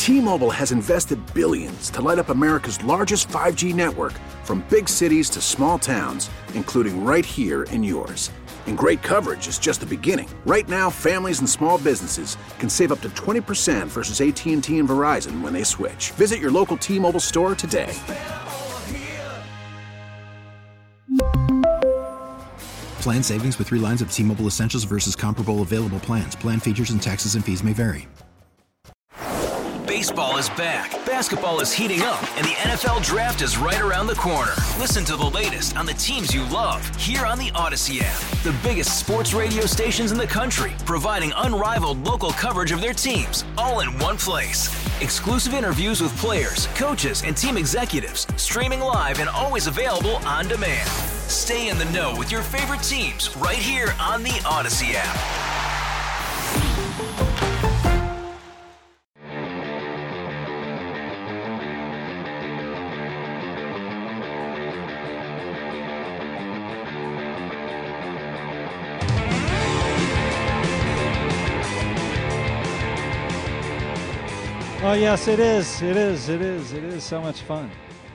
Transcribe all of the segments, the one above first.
T-Mobile has invested billions to light up America's largest 5G network, from big cities to small towns, including right here in yours. And great coverage is just the beginning. Right now, families and small businesses can save up to 20% versus AT&T and Verizon when they switch. Visit your local T-Mobile store today. Plan savings with 3 lines of T-Mobile Essentials versus comparable available plans. Plan features and taxes and fees may vary. Baseball is back, basketball is heating up, and the NFL Draft is right around the corner. Listen to the latest on the teams you love here on the Odyssey app. The biggest sports radio stations in the country, providing unrivaled local coverage of their teams, all in one place. Exclusive interviews with players, coaches, and team executives, streaming live and always available on demand. Stay in the know with your favorite teams right here on the Odyssey app. Oh, yes, it is. It is so much fun.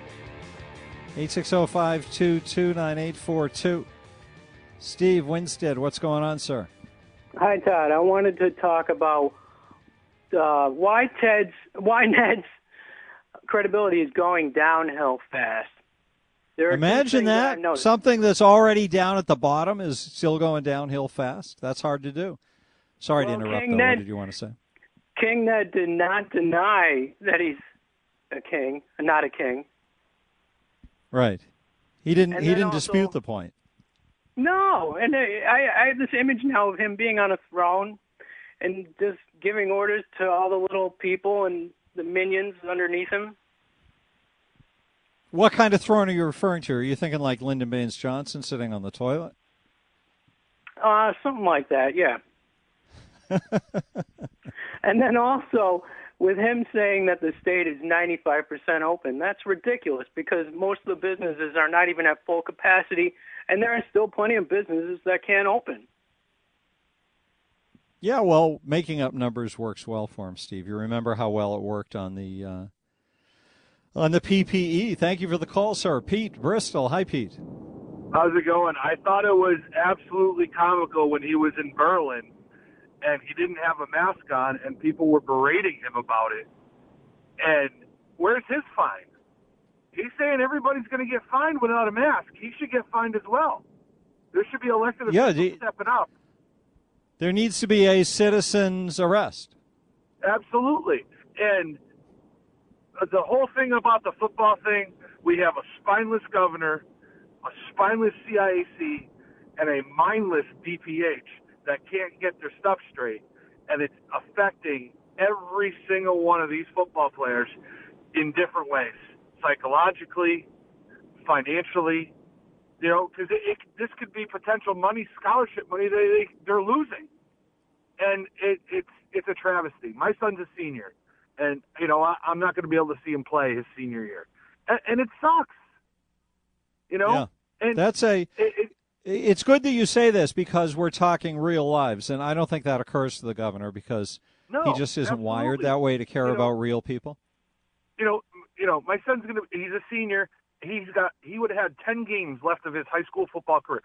860-522-9842. Steve Winstead, what's going on, sir? Hi, Todd. I wanted to talk about why Ned's credibility is going downhill fast. Imagine that. Something that's already down at the bottom is still going downhill fast. That's hard to do. Sorry to interrupt, though. What did you want to say? King Ned did not deny that he's a king, not a king. Right. He didn't dispute the point. No, and I have this image now of him being on a throne and just giving orders to all the little people and the minions underneath him. What kind of throne are you referring to? Are you thinking like Lyndon Baines Johnson sitting on the toilet? Something like that, yeah. And then also, with him saying that the state is 95% open, that's ridiculous because most of the businesses are not even at full capacity, and there are still plenty of businesses that can't open. Yeah, well, making up numbers works well for him, Steve. You remember how well it worked on the PPE. Thank you for the call, sir. Pete, Bristol. Hi, Pete. How's it going? I thought it was absolutely comical when he was in Berlin and he didn't have a mask on, and people were berating him about it. And where's his fine? He's saying everybody's going to get fined without a mask. He should get fined as well. There should be elected officials stepping up. There needs to be a citizen's arrest. Absolutely. And the whole thing about the football thing, we have a spineless governor, a spineless CIAC, and a mindless DPH that can't get their stuff straight, and it's affecting every single one of these football players in different ways, psychologically, financially, because this could be potential money, scholarship money they're losing, and it's a travesty. My son's a senior, and I'm not going to be able to see him play his senior year, and it sucks. Yeah. And that's It's good that you say this because we're talking real lives, and I don't think that occurs to the governor because he just isn't wired that way to care about real people. My son's he's a senior. He would have had 10 games left of his high school football career,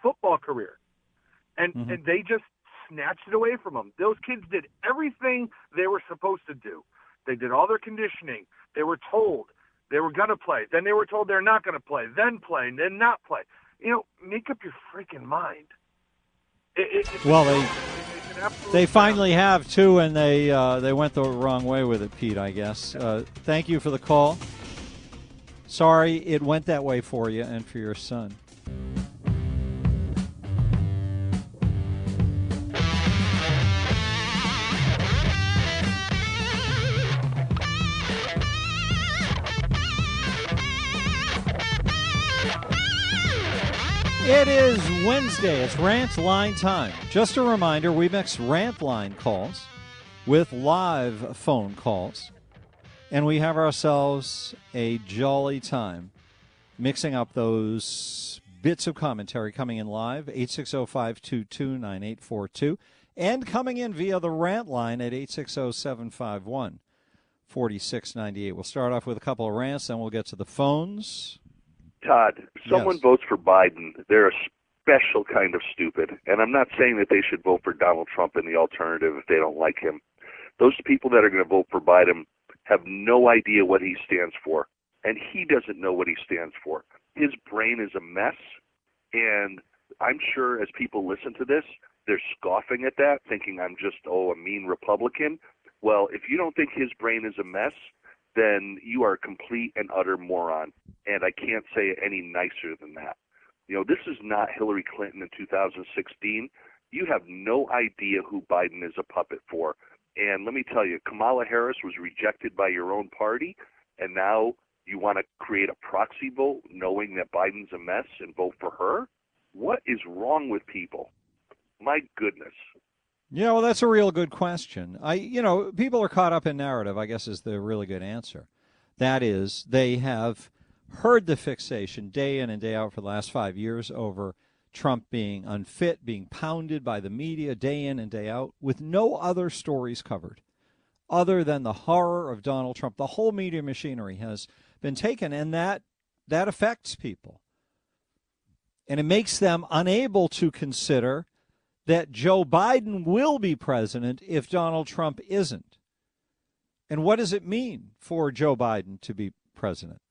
and they just snatched it away from him. Those kids did everything they were supposed to do. They did all their conditioning. They were told they were going to play. Then they were told they're not going to play. Then play, and then not play. Make up your freaking mind. They finally have too, and they went the wrong way with it, Pete, I guess. Thank you for the call. Sorry it went that way for you and for your son. It is Wednesday. It's Rant Line time. Just a reminder, we mix Rant Line calls with live phone calls, and we have ourselves a jolly time mixing up those bits of commentary coming in live, 860-522-9842, and coming in via the Rant Line at 860-751-4960. 4698. We'll start off with a couple of rants, then we'll get to the phones. Todd, if someone Yes. votes for Biden, they're a special kind of stupid. And I'm not saying that they should vote for Donald Trump in the alternative if they don't like him. Those people that are going to vote for Biden have no idea what he stands for. And he doesn't know what he stands for. His brain is a mess. And I'm sure as people listen to this, they're scoffing at that, thinking I'm just, a mean Republican. Well, if you don't think his brain is a mess, then you are a complete and utter moron. And I can't say it any nicer than that. This is not Hillary Clinton in 2016. You have no idea who Biden is a puppet for. And let me tell you, Kamala Harris was rejected by your own party, and now you want to create a proxy vote knowing that Biden's a mess and vote for her? What is wrong with people? My goodness. Yeah, well, that's a real good question. People are caught up in narrative, I guess, is the really good answer. That is, they have heard the fixation day in and day out for the last 5 years over Trump being unfit, being pounded by the media day in and day out, with no other stories covered other than the horror of Donald Trump. The whole media machinery has been taken, and that affects people. And it makes them unable to consider that Joe Biden will be president if Donald Trump isn't. And what does it mean for Joe Biden to be president?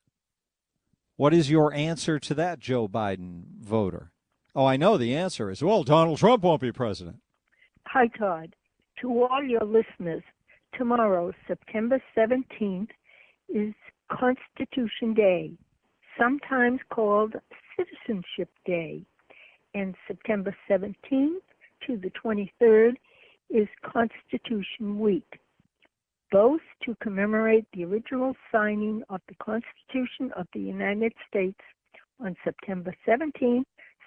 What is your answer to that, Joe Biden voter? Oh, I know the answer is, well, Donald Trump won't be president. Hi, Todd. To all your listeners, tomorrow, September 17th, is Constitution Day, sometimes called Citizenship Day. And September 17th to the 23rd is Constitution Week, both to commemorate the original signing of the Constitution of the United States on September 17,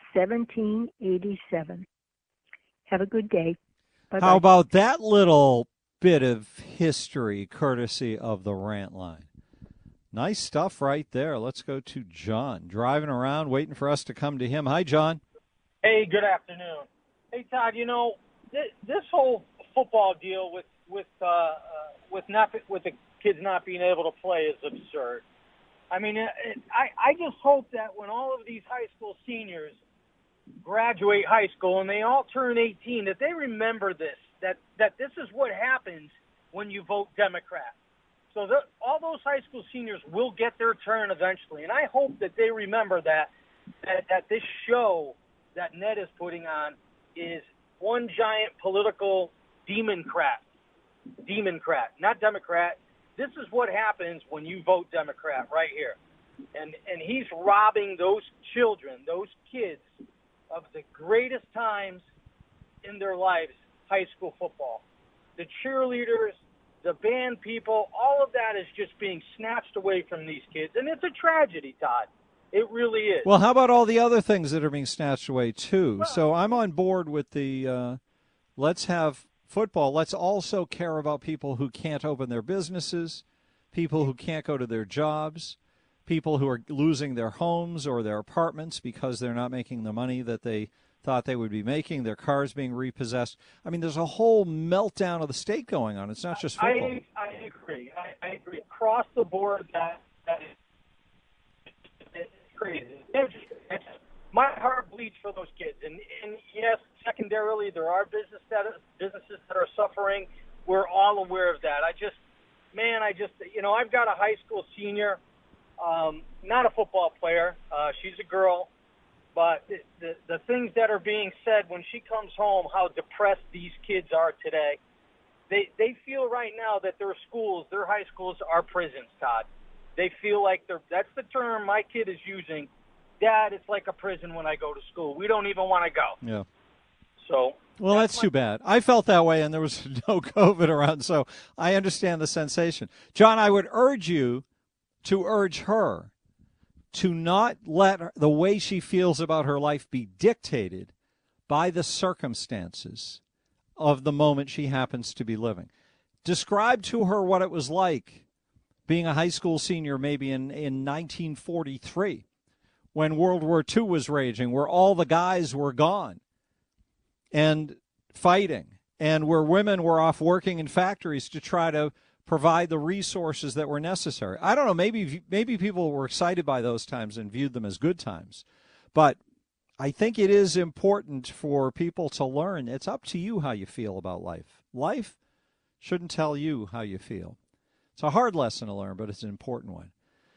1787. Have a good day. Bye-bye. How about that little bit of history courtesy of the Rant Line? Nice stuff right there. Let's go to John, driving around, waiting for us to come to him. Hi, John. Hey, good afternoon. Hey, Todd. This whole football deal with the kids not being able to play is absurd. I mean, I just hope that when all of these high school seniors graduate high school and they all turn 18, that they remember this, that this is what happens when you vote Democrat. So all those high school seniors will get their turn eventually, and I hope that they remember that this show that Ned is putting on is one giant political democrat, not Democrat. This is what happens when you vote Democrat right here. And he's robbing those children, those kids, of the greatest times in their lives, high school football. The cheerleaders, the band people, all of that is just being snatched away from these kids. And it's a tragedy, Todd. It really is. Well, how about all the other things that are being snatched away, too? Well, so I'm on board with the let's have football. Let's also care about people who can't open their businesses, people who can't go to their jobs, people who are losing their homes or their apartments because they're not making the money that they thought they would be making, their cars being repossessed. I mean, there's a whole meltdown of the state going on. It's not just football. I agree. I agree. Across the board, that is crazy. My heart bleeds for those kids. And yes, secondarily, there are businesses that are suffering. We're all aware of that. I've got a high school senior, not a football player. She's a girl. But the things that are being said when she comes home, how depressed these kids are today, they feel right now that their high schools are prisons, Todd. They feel like that's the term my kid is using. Dad, it's like a prison when I go to school. We don't even want to go. Yeah. So. Well, that's too bad. I felt that way, and there was no COVID around, so I understand the sensation. John, I would urge you to urge her to not let the way she feels about her life be dictated by the circumstances of the moment she happens to be living. Describe to her what it was like being a high school senior maybe in 1943 when World War II was raging, where all the guys were gone and fighting, and where women were off working in factories to try to provide the resources that were necessary. I don't know, maybe people were excited by those times and viewed them as good times. But I think it is important for people to learn it's up to you how you feel about life. Life shouldn't tell you how you feel. It's a hard lesson to learn, but it's an important one.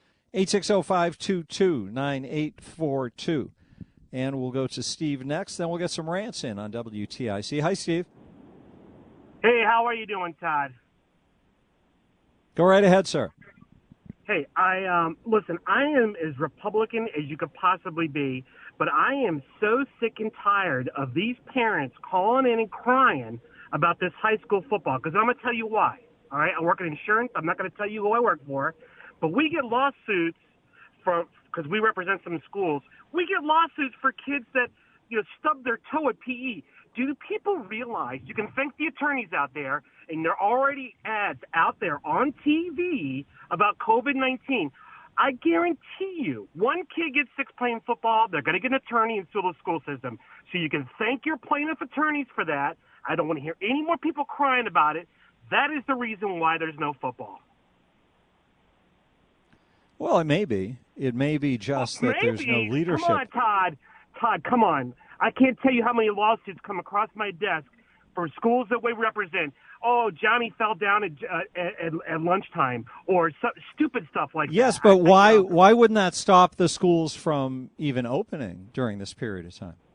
860-522-9842. And we'll go to Steve next. Then we'll get some rants in on WTIC. Hi, Steve. Hey, how are you doing, Todd? Go right ahead, sir. Hey, listen, I am as Republican as you could possibly be, but I am so sick and tired of these parents calling in and crying about this high school football, because I'm going to tell you why. All right, I work in insurance. I'm not going to tell you who I work for, but we get lawsuits because we represent some schools. We get lawsuits for kids that stub their toe at PE. Do people realize you can thank the attorneys out there, and there are already ads out there on TV about COVID-19. I guarantee you, one kid gets sick playing football, they're going to get an attorney and sue the school system. So you can thank your plaintiff attorneys for that. I don't want to hear any more people crying about it. That is the reason why there's no football. Well, it may be. It may be just that there's no leadership. Come on, Todd. Todd, come on. I can't tell you how many lawsuits come across my desk for schools that we represent. Oh, Johnny fell down at lunchtime, or stupid stuff like that. Yes, but why wouldn't that stop the schools from even opening during this period of time?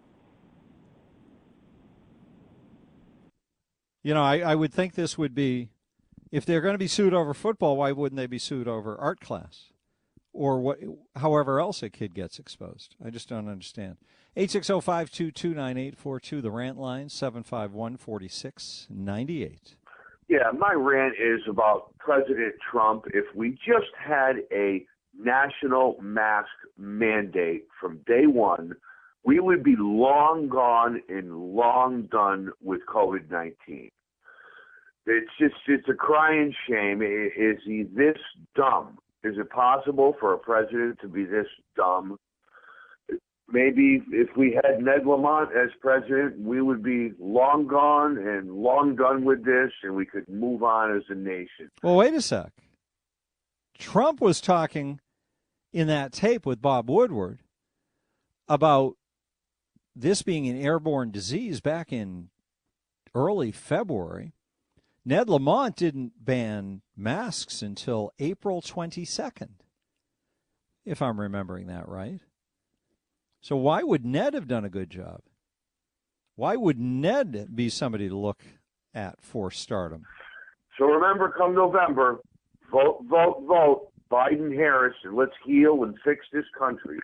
I would think this would be, if they're going to be sued over football, why wouldn't they be sued over art class or however else a kid gets exposed? I just don't understand. 860-522-9842, the rant line, 751-4698. Yeah, my rant is about President Trump. If we just had a national mask mandate from day one, we would be long gone and long done with COVID-19. It's a crying shame. Is he this dumb? Is it possible for a president to be this dumb? Maybe if we had Ned Lamont as president, we would be long gone and long done with this, and we could move on as a nation. Well, wait a sec. Trump was talking in that tape with Bob Woodward about this being an airborne disease back in early February. Ned Lamont didn't ban masks until April 22nd, if I'm remembering that right. So why would Ned have done a good job? Why would Ned be somebody to look at for stardom? So remember, come November, vote, Biden-Harris, and let's heal and fix this country.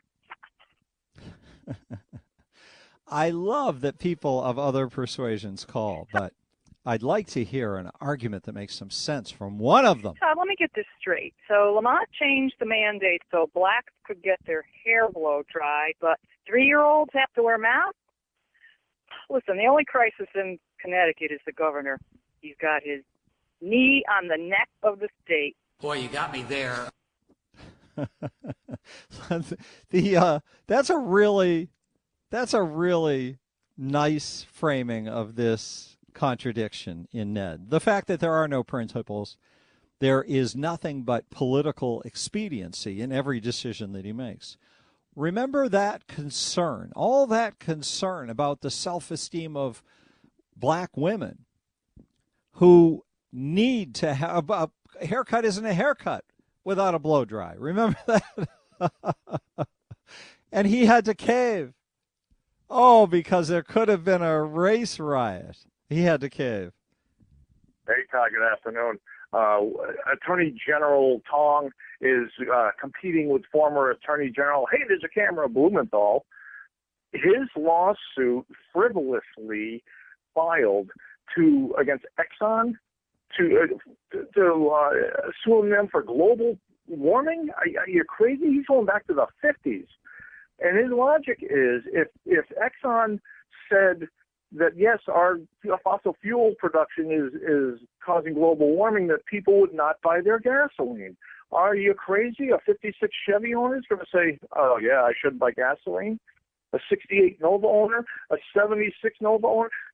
I love that people of other persuasions call, but I'd like to hear an argument that makes some sense from one of them. Todd, let me get this straight. So Lamont changed the mandate so blacks could get their hair blow dried, but 3-year-olds have to wear masks? Listen, the only crisis in Connecticut is the governor. He's got his knee on the neck of the state. Boy, you got me there. That's a really nice framing of this contradiction in Ned. The fact that there are no principles, there is nothing but political expediency in every decision that he makes. Remember that concern, all that concern about the self-esteem of black women who need to have a haircut isn't a haircut without a blow dry. Remember that? And he had to cave. Oh, because there could have been a race riot. He had to cave. Hey, Todd, good afternoon. Attorney General Tong is competing with former Attorney General, hey, there's a camera, Blumenthal. His lawsuit frivolously filed against Exxon to sue them for global warming. Are you crazy? He's going back to the 50s. And his logic is if Exxon said that, yes, our fossil fuel production is causing global warming, that people would not buy their gasoline. Are you crazy? A 56 Chevy owner is going to say, oh, yeah, I shouldn't buy gasoline. A 68 Nova owner, a 76 Nova owner.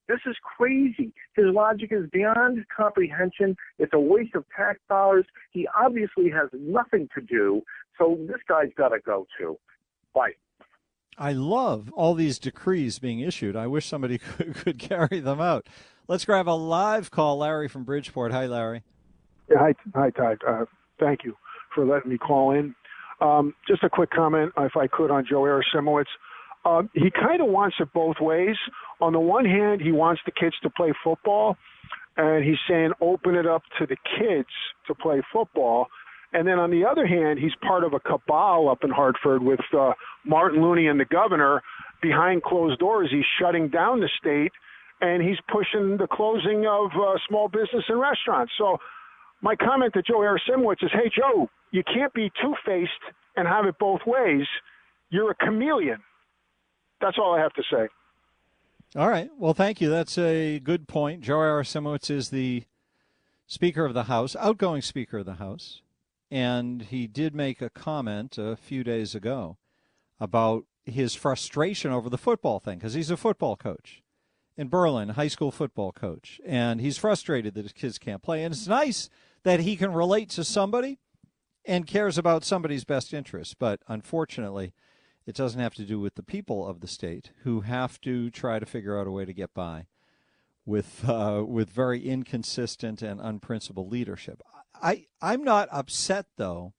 This is crazy. His logic is beyond comprehension. It's a waste of tax dollars. He obviously has nothing to do, so this guy's got to go too. Bye. I love all these decrees being issued. I wish somebody could carry them out. Let's grab a live call. Larry from Bridgeport. Hi, Larry. Yeah, hi, Todd. Thank you for letting me call in. Just a quick comment, if I could, on Joe Arasimowicz. He kind of wants it both ways. On the one hand, he wants the kids to play football, and he's saying open it up to the kids to play football. And then on the other hand, he's part of a cabal up in Hartford with Martin Looney and the governor. Behind closed doors, he's shutting down the state, and he's pushing the closing of small business and restaurants. So my comment to Joe Arasimowicz is, hey, Joe, you can't be two-faced and have it both ways. You're a chameleon. That's all I have to say. All right. Well, thank you. That's a good point. Joe Arasimowicz is the Speaker of the House, outgoing Speaker of the House, and he did make a comment a few days ago about his frustration over the football thing, because he's a football coach in Berlin, high school football coach, and he's frustrated that his kids can't play. And it's nice that he can relate to somebody and cares about somebody's best interests, but unfortunately, it doesn't have to do with the people of the state who have to try to figure out a way to get by with very inconsistent and unprincipled leadership. I'm not upset, though,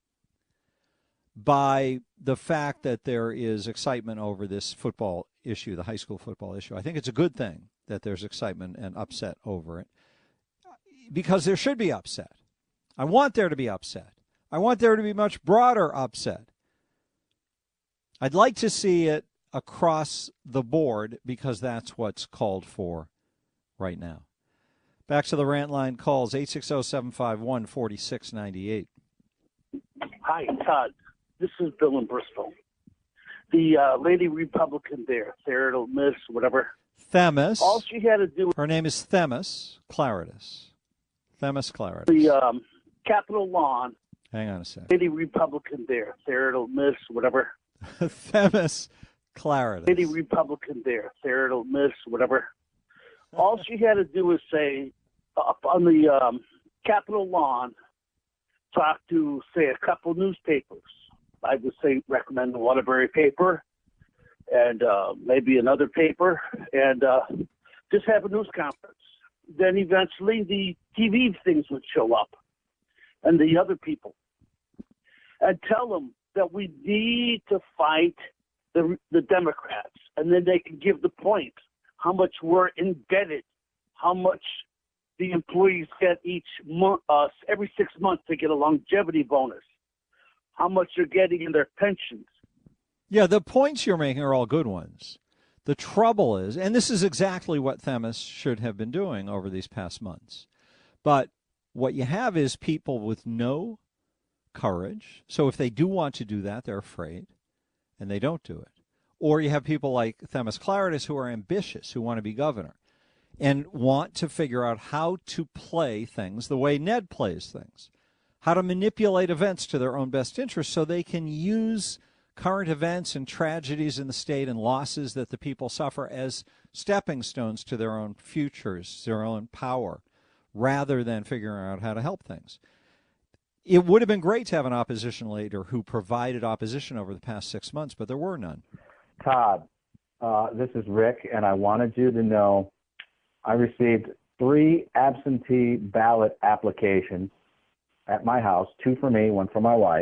by the fact that there is excitement over this football issue, the high school football issue. I think it's a good thing that there's excitement and upset over it, because there should be upset. I want there to be upset. I want there to be much broader upset. I'd like to see it across the board, because that's what's called for right now. Back to the rant line calls, 860-751-4698. Hi, Todd. This is Bill in Bristol. The lady Republican there, Miss, whatever. Themis. All she had to do. Her name is Themis Claridis. Themis Claridis. The Capitol lawn. Hang on a second. Lady Republican there, Miss, whatever. Themis Claridis. Lady Republican there, Miss, whatever. All she had to do was say, up on the Capitol lawn, talk to, say, a couple newspapers. I would say recommend the Waterbury paper and maybe another paper, and just have a news conference. Then eventually the TV things would show up and the other people, and tell them that we need to fight the Democrats, and then they can give the point how much we're indebted, how much the employees get each month, every 6 months they get a longevity bonus, how much they're getting in their pensions. Yeah, the points you're making are all good ones. The trouble is, and this is exactly what Themis should have been doing over these past months, but what you have is people with no courage. So if they do want to do that, they're afraid, and they don't do it. Or you have people like Themis Claridis who are ambitious, who want to be governor, and want to figure out how to play things the way Ned plays things, how to manipulate events to their own best interest so they can use current events and tragedies in the state and losses that the people suffer as stepping stones to their own futures, their own power, rather than figuring out how to help things. It would have been great to have an opposition leader who provided opposition over the past 6 months, but there were none. Todd, this is Rick, and I wanted you to know I received 3 absentee ballot applications at my house, 2 for me, 1 for my wife,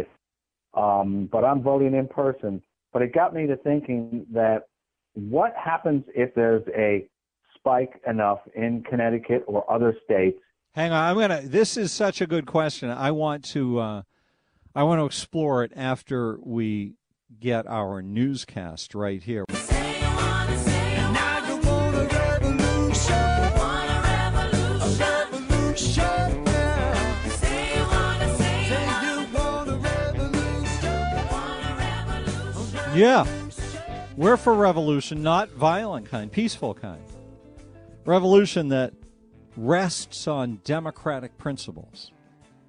but I'm voting in person. But it got me to thinking that what happens if there's a spike enough in Connecticut or other states? Hang on, this is such a good question. I want to explore it after we get our newscast right here. Yeah, we're for revolution, not violent kind, peaceful kind. Revolution that rests on democratic principles.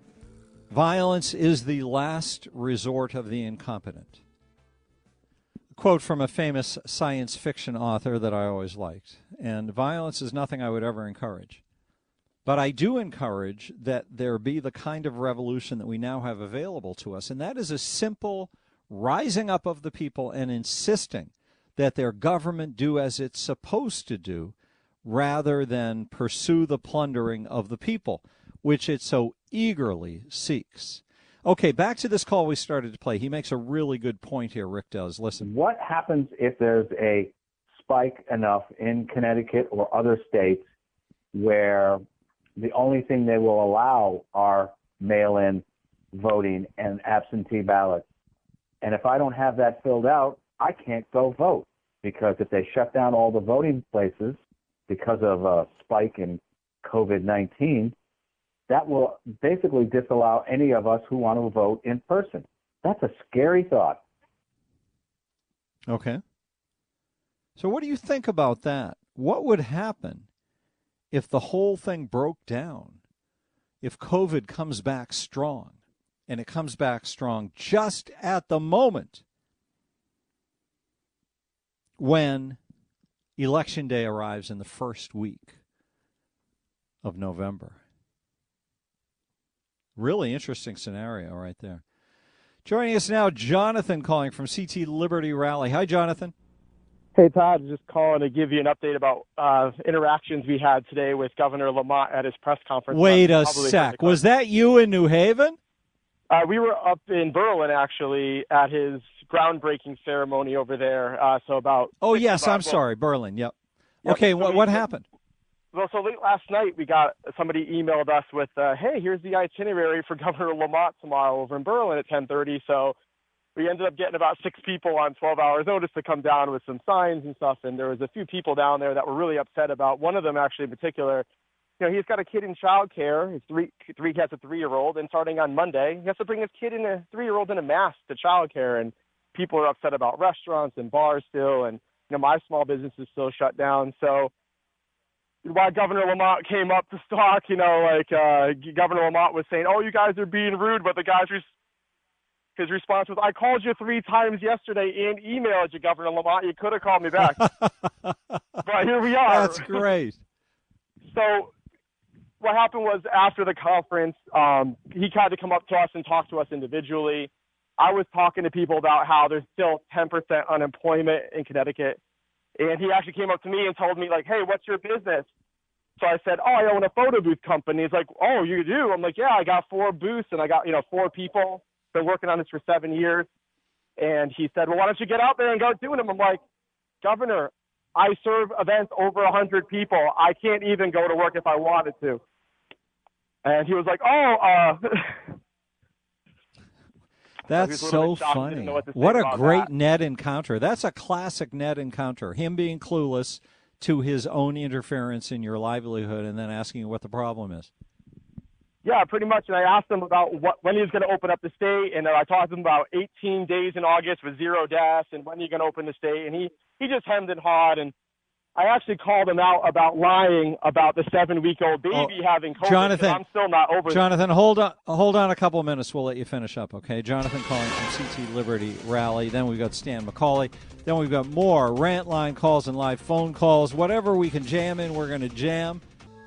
Violence is the last resort of the incompetent. quote from a famous science fiction author that I always liked. And violence is nothing I would ever encourage. But I do encourage that there be the kind of revolution that we now have available to us. And that is a simple rising up of the people and insisting that their government do as it's supposed to do, rather than pursue the plundering of the people, which it so eagerly seeks. Okay, back to this call we started to play. He makes a really good point here, Rick does. Listen. What happens if there's a spike enough in Connecticut or other states where the only thing they will allow are mail-in voting and absentee ballots? And if I don't have that filled out, I can't go vote, because if they shut down all the voting places because of a spike in COVID-19, that will basically disallow any of us who want to vote in person. That's a scary thought. Okay. So what do you think about that? What would happen if the whole thing broke down? If COVID comes back strong, and it comes back strong just at the moment when Election Day arrives in the first week of November. Really interesting scenario right there. Joining us now, Jonathan calling from CT Liberty Rally. Hi, Jonathan. Hey, Todd. Just calling to give you an update about interactions we had today with Governor Lamont at his press conference. Wait a sec. Was that you in New Haven? We were up in Berlin, actually, at his groundbreaking ceremony over there. Oh, yes, I'm sorry, Berlin, yep. Okay, so what happened? Well, so late last night, we got somebody emailed us with, hey, here's the itinerary for Governor Lamont tomorrow over in Berlin at 10:30. So we ended up getting about 6 people on 12 hours notice to come down with some signs and stuff. And there was a few people down there that were really upset about one of them, actually, in particular. You know, he's got a kid in childcare. His he has a 3-year-old, and starting on Monday, he has to bring his kid and a 3-year-old in a mask to childcare. And people are upset about restaurants and bars still, and my small business is still shut down. So while Governor Lamont came up to talk, Governor Lamont was saying, "Oh, you guys are being rude," but his response was, "I called you 3 times yesterday and emailed you, Governor Lamont. You could have called me back." But here we are. That's great. So what happened was, after the conference, he tried to come up to us and talk to us individually. I was talking to people about how there's still 10% unemployment in Connecticut. And he actually came up to me and told me, like, "Hey, what's your business?" So I said, "Oh, I own a photo booth company." He's like, "Oh, you do?" I'm like, "Yeah, I got 4 booths and I got, 4 people. Been working on this for 7 years." And he said, "Well, why don't you get out there and go doing them?" I'm like, "Governor, I serve events over 100 people. I can't even go to work if I wanted to." And he was like, That's so funny. What a great net encounter. That's a classic net encounter. Him being clueless to his own interference in your livelihood and then asking you what the problem is. Yeah, pretty much. And I asked him about when he was going to open up the state, and I talked to him about 18 days in August with 0 deaths, and when are you going to open the state? And he just hemmed and hawed. And I actually called him out about lying about the 7-week-old baby having COVID. Jonathan, I'm still not over Jonathan, hold on a couple of minutes. We'll let you finish up, okay? Jonathan calling from CT Liberty Rally. Then we've got Stan McCauley. Then we've got more rant line calls and live phone calls. Whatever we can jam in, we're going to jam.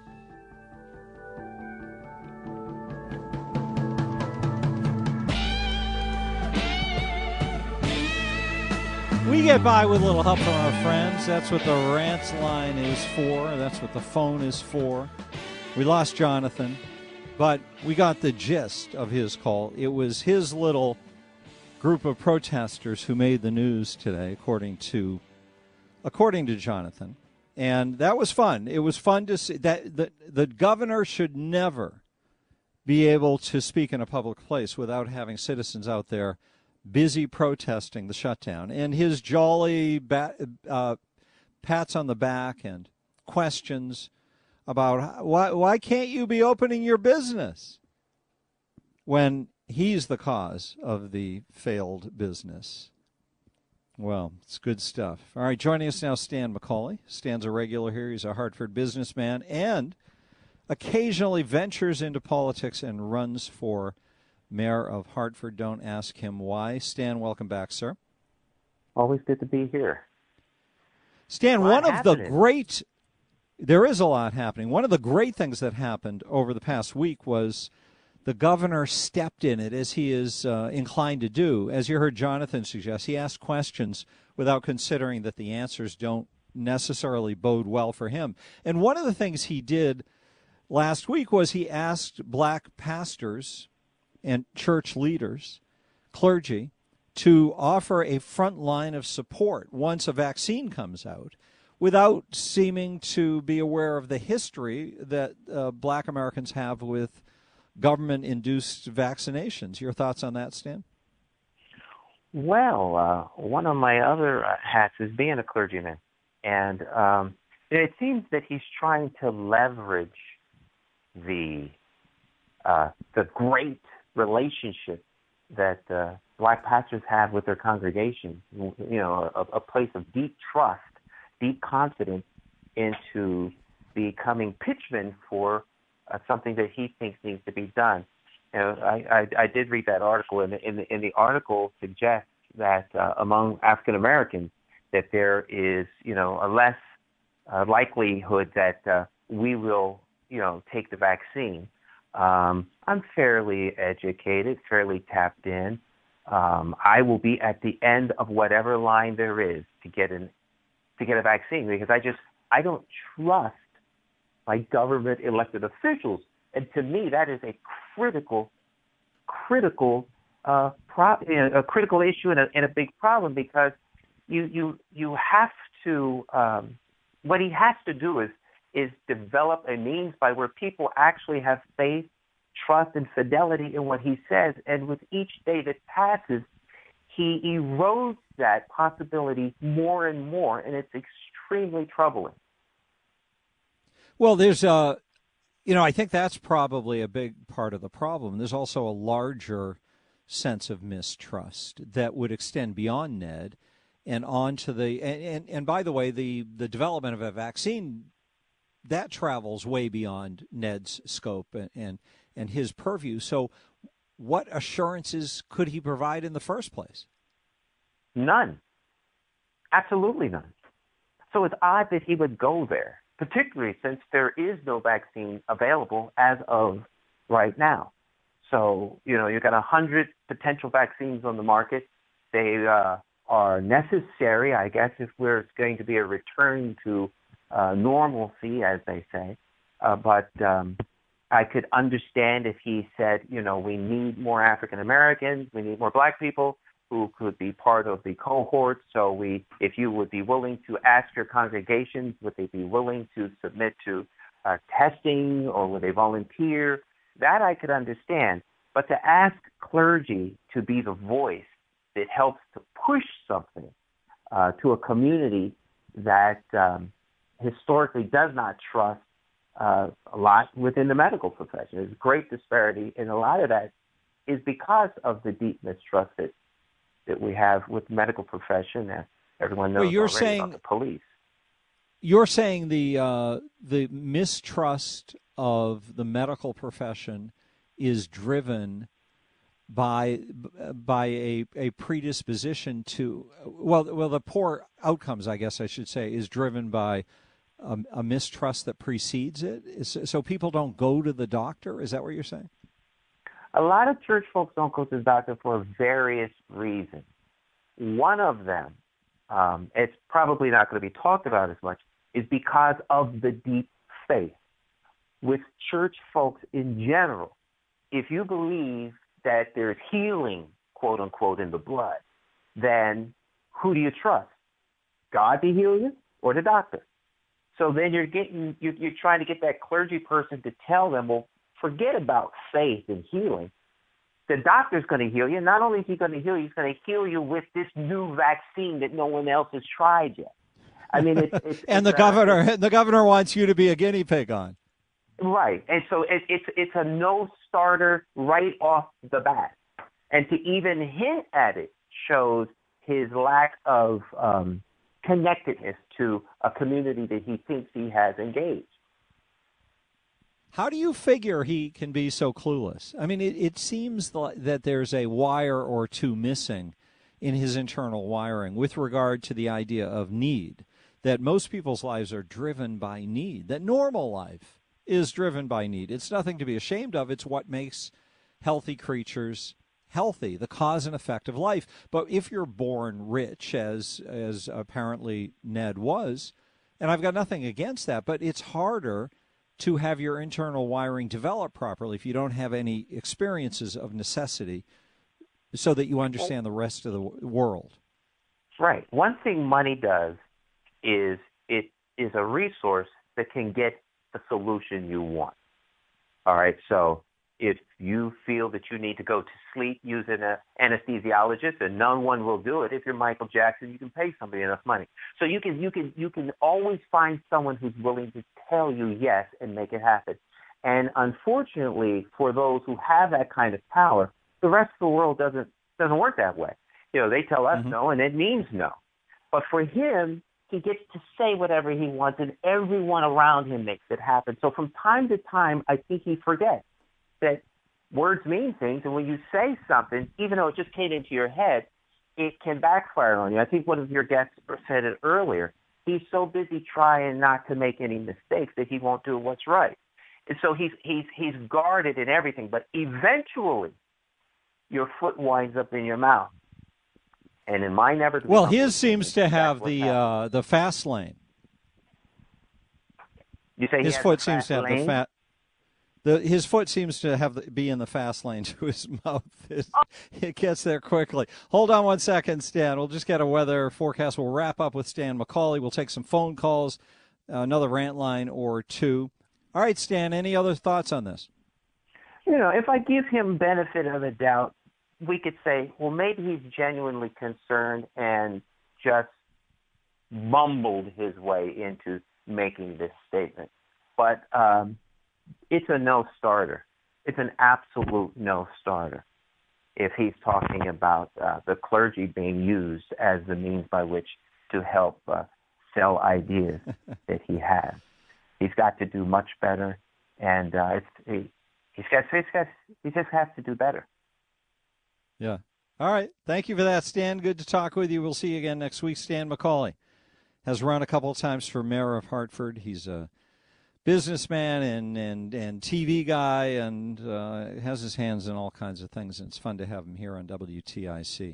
We get by with a little help from our friends. That's what the rants line is for. That's what the phone is for. We lost Jonathan, but we got the gist of his call. It was his little group of protesters who made the news today, according to Jonathan. And that was fun. It was fun to see that the governor should never be able to speak in a public place without having citizens out there busy protesting the shutdown. And his jolly pats on the back and questions about why can't you be opening your business when he's the cause of the failed business. Well, it's good stuff. All right, joining us now, Stan McCauley. Stan's a regular here. He's a Hartford businessman and occasionally ventures into politics and runs for mayor of Hartford. Don't ask him why. Stan, welcome back, sir. Always good to be here. Stan, there is a lot happening. One of the great things that happened over the past week was the governor stepped in it, as he is inclined to do. As you heard Jonathan suggest, he asked questions without considering that the answers don't necessarily bode well for him. And one of the things he did last week was he asked black pastors and church leaders, clergy, to offer a front line of support once a vaccine comes out, without seeming to be aware of the history that black Americans have with government-induced vaccinations. Your thoughts on that, Stan? Well, one of my other hats is being a clergyman. And it seems that he's trying to leverage the great relationship that black pastors have with their congregation, a place of deep trust, deep confidence, into becoming pitchmen for something that he thinks needs to be done. I did read that article, and the article suggests that among African Americans, that there is, a less likelihood that we will, take the vaccine. I'm fairly educated, fairly tapped in. I will be at the end of whatever line there is to get a vaccine, because I don't trust my government elected officials, and to me that is a critical issue and a big problem, because you have to what he has to do is develop a means by where people actually have faith, trust, and fidelity in what he says. And with each day that passes, he erodes that possibility more and more, and it's extremely troubling. Well, there's I think that's probably a big part of the problem. There's also a larger sense of mistrust that would extend beyond Ned and on to and by the way, the development of a vaccine, that travels way beyond Ned's scope and his purview. So what assurances could he provide in the first place? None. Absolutely none. So it's odd that he would go there, particularly since there is no vaccine available as of right now. So, you've got 100 potential vaccines on the market. They are necessary, I guess, if we're going to be a return to normalcy, as they say. But I could understand if he said, we need more African Americans, we need more black people who could be part of the cohort. So if you would be willing to ask your congregations, would they be willing to submit to testing, or would they volunteer? That I could understand. But to ask clergy to be the voice that helps to push something to a community that historically does not trust a lot within the medical profession. There's great disparity, and a lot of that is because of the deep mistrust that we have with the medical profession. Everyone knows about the police. You're saying the mistrust of the medical profession is driven by a predisposition to the poor outcomes, I guess I should say, is driven by a mistrust that precedes it. So people don't go to the doctor. Is that what you're saying? A lot of church folks don't go to the doctor for various reasons. One of them, it's probably not going to be talked about as much, is because of the deep faith. With church folks in general, if you believe that there's healing, quote unquote, in the blood, then who do you trust? God to heal you, or the doctor? So then you're trying to get that clergy person to tell them, well, forget about faith and healing. The doctor's going to heal you. Not only is he going to heal you, he's going to heal you with this new vaccine that no one else has tried yet. I mean, and the governor wants you to be a guinea pig on. Right, and so it's a no-starter right off the bat. And to even hint at it shows his lack of connectedness to a community that he thinks he has engaged. How do you figure he can be so clueless? I mean, it seems that there's a wire or two missing in his internal wiring with regard to the idea of need, that most people's lives are driven by need, that normal life is driven by need. It's nothing to be ashamed of. It's what makes healthy creatures healthy, the cause and effect of life. But if you're born rich, as apparently Ned was, and I've got nothing against that, but it's harder to have your internal wiring develop properly if you don't have any experiences of necessity so that you understand the rest of the world. Right. One thing money does is it is a resource that can get the solution you want. All right, so if you feel that you need to go to sleep, use an anesthesiologist, and no one will do it. If you're Michael Jackson, you can pay somebody enough money. So you can always find someone who's willing to tell you yes and make it happen. And unfortunately, for those who have that kind of power, the rest of the world doesn't work that way. They tell us no, and it means no. But for him, he gets to say whatever he wants, and everyone around him makes it happen. So from time to time, I think he forgets that words mean things, and when you say something, even though it just came into your head, it can backfire on you. I think one of your guests said it earlier. He's so busy trying not to make any mistakes that he won't do what's right. And so he's guarded in everything, but eventually your foot winds up in your mouth. And in my never. Well, his seems to have the fast lane. You say his foot seems to have the fat. His foot seems to be in the fast lane to his mouth. It gets there quickly. Hold on one second, Stan. We'll just get a weather forecast. We'll wrap up with Stan McCauley. We'll take some phone calls, another rant line or two. All right, Stan, any other thoughts on this? If I give him benefit of the doubt, we could say, well, maybe he's genuinely concerned and just mumbled his way into making this statement. But it's a no-starter. It's an absolute no-starter if he's talking about the clergy being used as the means by which to help sell ideas that he has. He's got to do much better, and he just has to do better. Yeah. All right. Thank you for that, Stan. Good to talk with you. We'll see you again next week. Stan McCauley has run a couple of times for mayor of Hartford. He's a businessman and TV guy and has his hands in all kinds of things, and it's fun to have him here on WTIC.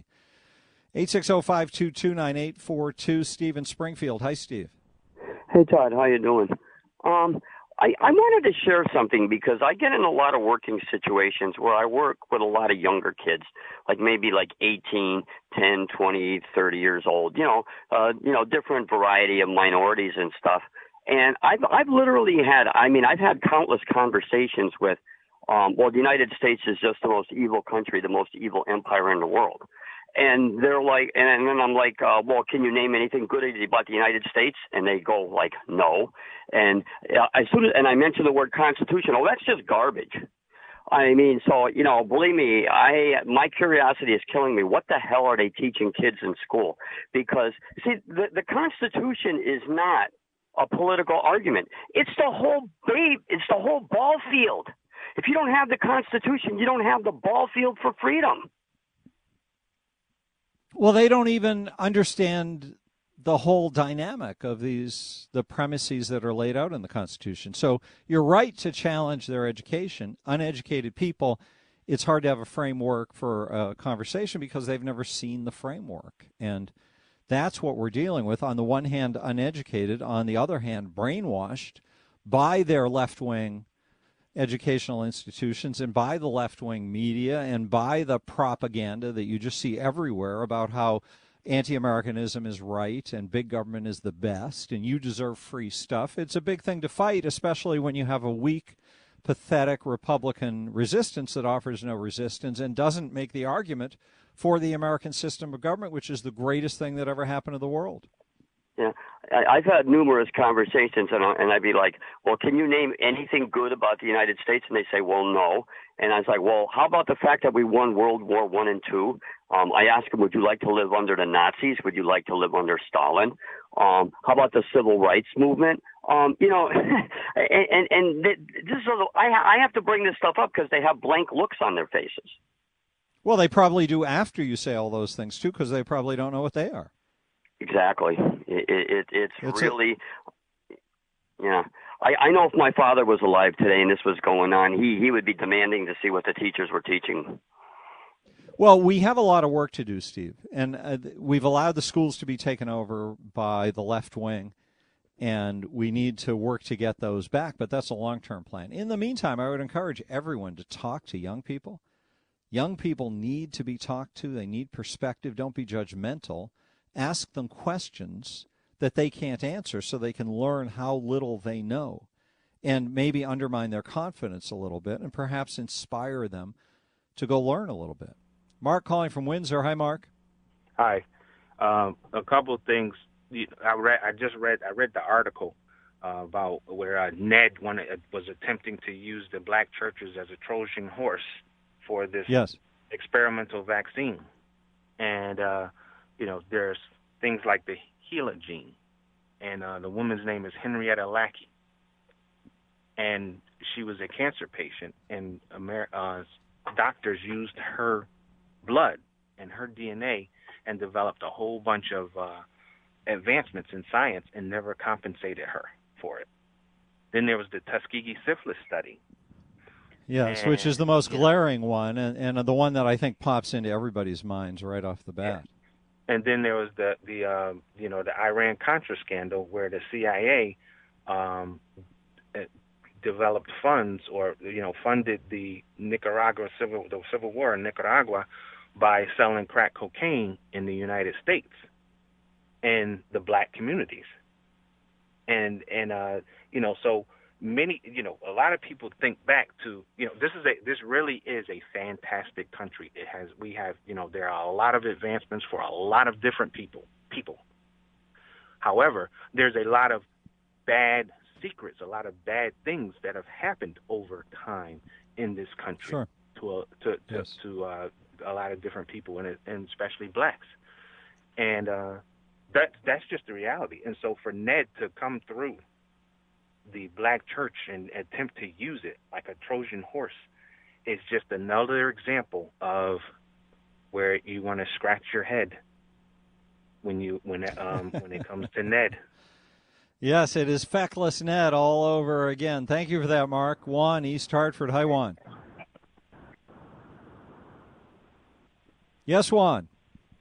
860-522-9842. Steve in Springfield. Hi, Steve. Hey, Todd. How you doing? I wanted to share something because I get in a lot of working situations where I work with a lot of younger kids, like maybe like 18, 10, 20, 30 years old, different variety of minorities and stuff. And I've literally I've had countless conversations with, the United States is just the most evil country, the most evil empire in the world. And they're like, and then I'm like, well, can you name anything good about the United States? And they go like, no. And as soon as I mention the word Constitution, that's just garbage. I mean, so, believe me, my curiosity is killing me. What the hell are they teaching kids in school? Because, see, the Constitution is not a political argument. It's the whole ball field. If you don't have the Constitution, you don't have the ball field for freedom. Well, they don't even understand the whole dynamic of the premises that are laid out in the Constitution. So you're right to challenge their education. Uneducated people, it's hard to have a framework for a conversation because they've never seen the framework. And that's what we're dealing with. On the one hand, uneducated. On the other hand, brainwashed by their left-wing educational institutions and by the left-wing media and by the propaganda that you just see everywhere about how anti-Americanism is right and big government is the best and you deserve free stuff. It's a big thing to fight, especially when you have a weak, pathetic Republican resistance that offers no resistance and doesn't make the argument for the American system of government, which is the greatest thing that ever happened to the world. Yeah, I've had numerous conversations, and I'd be like, well, can you name anything good about the United States? And they say, well, no. And I was like, well, how about the fact that we won World War I and II? I asked them, would you like to live under the Nazis? Would you like to live under Stalin? How about the Civil Rights Movement? I have to bring this stuff up because they have blank looks on their faces. Well, they probably do after you say all those things, too, because they probably don't know what they are. Exactly. It's really, yeah. I know if my father was alive today and this was going on, he would be demanding to see what the teachers were teaching. Well, we have a lot of work to do, Steve, and we've allowed the schools to be taken over by the left wing, and we need to work to get those back, but that's a long-term plan. In the meantime, I would encourage everyone to talk to young people. Young people need to be talked to. They need perspective. Don't be judgmental. Ask them questions that they can't answer so they can learn how little they know and maybe undermine their confidence a little bit and perhaps inspire them to go learn a little bit. Mark calling from Windsor. Hi, Mark. Hi. A couple of things. I read the article about where Ned was attempting to use the black churches as a Trojan horse for this experimental vaccine. And, there's things like the HeLa gene. And the woman's name is Henrietta Lackey. And she was a cancer patient, and doctors used her blood and her DNA and developed a whole bunch of advancements in science and never compensated her for it. Then there was the Tuskegee syphilis study. Yes, which is the most glaring one and the one that I think pops into everybody's minds right off the bat. Yeah. And then there was the Iran-Contra scandal where the CIA developed funds or funded the civil war in Nicaragua by selling crack cocaine in the United States and the black communities. And so many, a lot of people think back to, this really is a fantastic country. There are a lot of advancements for a lot of different people. However, there's a lot of bad secrets, a lot of bad things that have happened over time in this country to a lot of different people, and especially blacks. And that's just the reality. And so for Ned to come through the black church and attempt to use it like a Trojan horse is just another example of where you want to scratch your head when it comes to Ned. Yes, it is feckless Ned all over again. Thank you for that, Mark. Juan, East Hartford. Hi, Juan. Yes, Juan.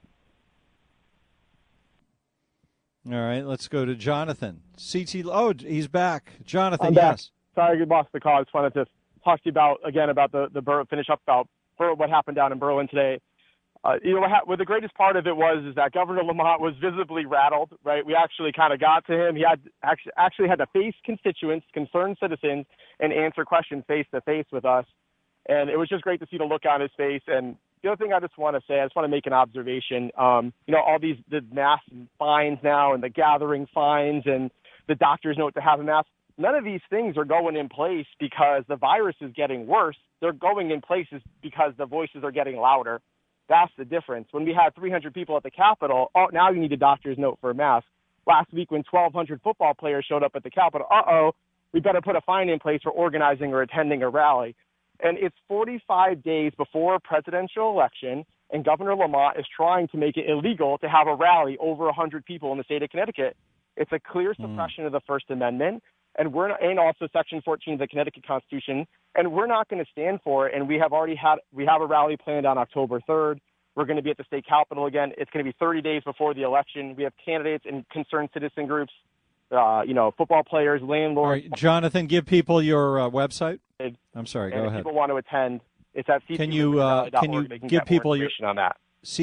All right, let's go to Jonathan. Oh, he's back. Jonathan, I'm back. Yes. Sorry, you lost the call. I just wanted to talk to you about the finish up about what happened down in Berlin today. What the greatest part of it was is that Governor Lamont was visibly rattled, right? We actually kind of got to him. He had actually had to face constituents, concerned citizens, and answer questions face-to-face with us. And it was just great to see the look on his face. And the other thing I just want to say, I just want to make an observation. All the mass fines now and the gathering fines and the doctors know to have a mask. None of these things are going in place because the virus is getting worse. They're going in places because the voices are getting louder. That's the difference. When we had 300 people at the Capitol, now you need a doctor's note for a mask. Last week when 1,200 football players showed up at the Capitol, we better put a fine in place for organizing or attending a rally. And it's 45 days before a presidential election, and Governor Lamont is trying to make it illegal to have a rally over 100 people in the state of Connecticut. It's a clear suppression of the First Amendment, and also Section 14 of the Connecticut Constitution, and we're not going to stand for it. And we have a rally planned on October 3rd. We're going to be at the state capitol again. It's going to be 30 days before the election. We have candidates and concerned citizen groups, football players, landlords. All right, Jonathan, give people your website. I'm sorry, go if ahead. People want to attend. It's at ctlibertyrally.org. Can you give people your information on that?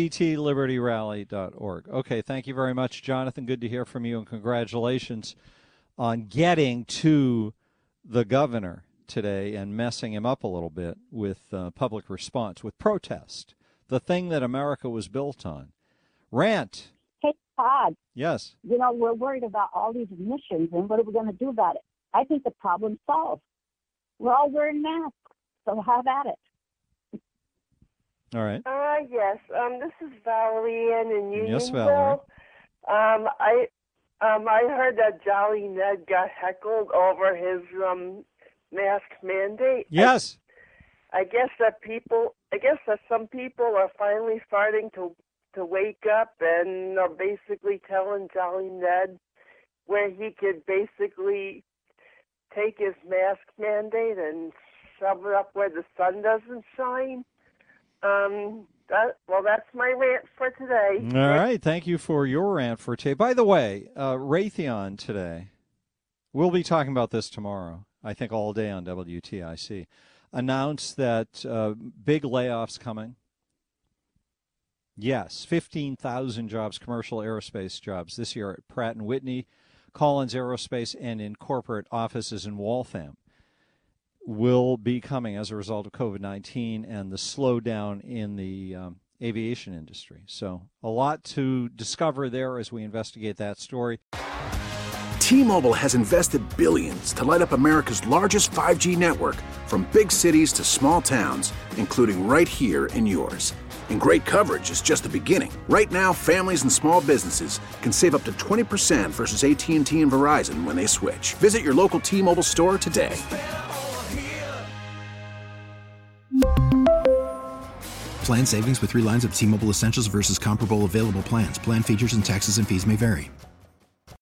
ctlibertyrally.org. Okay, thank you very much, Jonathan. Good to hear from you, and congratulations on getting to the governor today and messing him up a little bit with public response, with protest, the thing that America was built on. Rant. Hey, Todd. Yes. We're worried about all these emissions, and what are we going to do about it? I think the problem's solved. We're all wearing masks, so have at it. All right. Yes. This is Valerie in Unionville. Yes, Valerie. I heard that Jolly Ned got heckled over his mask mandate. Yes. I guess that some people are finally starting to wake up and are basically telling Jolly Ned where he could basically take his mask mandate and shove it up where the sun doesn't shine. That's my rant for today. All right. Thank you for your rant for today. By the way, Raytheon today, we'll be talking about this tomorrow, I think all day on WTIC, announced that big layoffs coming. Yes, 15,000 jobs, commercial aerospace jobs this year at Pratt & Whitney, Collins Aerospace, and in corporate offices in Waltham will be coming as a result of COVID-19 and the slowdown in the aviation industry. So a lot to discover there as we investigate that story. T-Mobile has invested billions to light up America's largest 5G network, from big cities to small towns, including right here in yours. And great coverage is just the beginning. Right now, families and small businesses can save up to 20% versus AT&T and Verizon when they switch. Visit your local T-Mobile store today. Plan savings with 3 lines of T-Mobile Essentials versus comparable available plans. Plan features and taxes and fees may vary.